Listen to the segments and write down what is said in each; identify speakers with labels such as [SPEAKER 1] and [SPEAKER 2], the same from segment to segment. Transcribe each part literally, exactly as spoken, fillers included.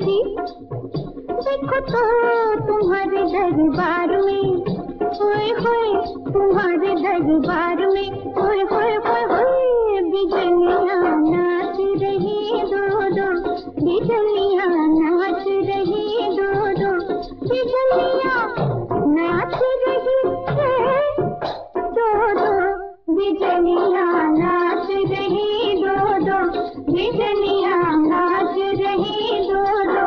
[SPEAKER 1] जी देखो तो तुम्हारे दरबार में, होए होए तुम्हारे दरबार में, होए होए होए होए बिजलियाँ नाच रही दो दो, बिजलियाँ नाच रही दो दो, बिजलियाँ नाच रही है दो दो, बिजलियाँ नाच रही दो दो, बिजलियाँ नाच रही दो दो।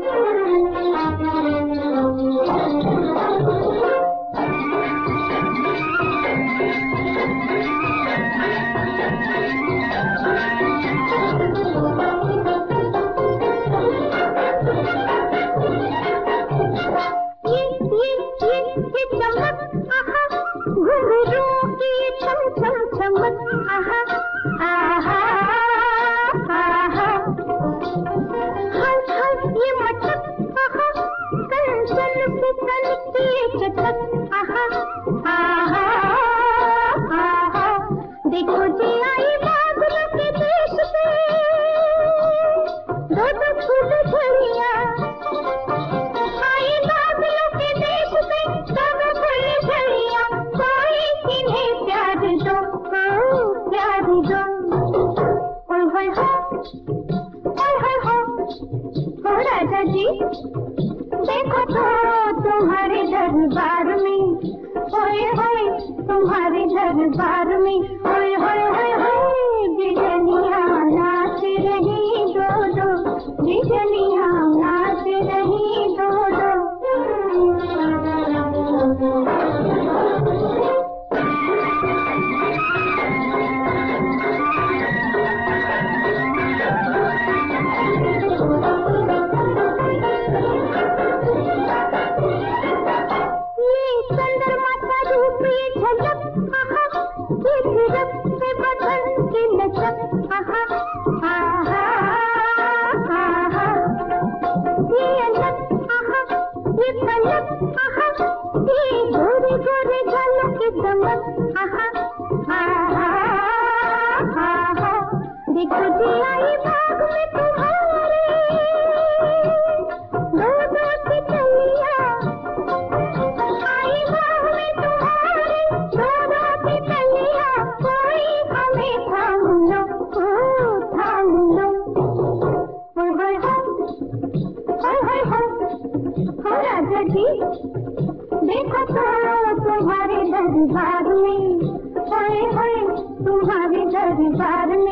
[SPEAKER 1] घुंघरू की छम छम चमक, आहा आहा आहा, हल हल ये मटक, आहा कंचन फिसल की चटक, आहा आहा आहा, देखो जी आई बादलों के देश से दो दो फूल झड़ियाँ, आई बादलों के देश से दो दो फूल झड़ियाँ, कोई इन्हें प्यार दो, प्यार दो, ओए होए हो, ओए होए हो, हो राजा जी देखो तो तुम्हारे दरबार में, ओए होए तुम्हारे दरबार में, ओए होए होए होए बिजलियाँ नाच रही दो दो, बिजलियाँ नाच रही दो दो। देखो जी आई बाग में तुम्हारे दो दो तितलियाँ, आई बाग में तुम्हारे दो दो तितलियाँ, कोई हमें थाम लो, थाम लो, होए होए हो, होए होए हो, हो राजा जी देखो तो तुम्हारे दरबार में, होए होए तुम्हारे दरबार में।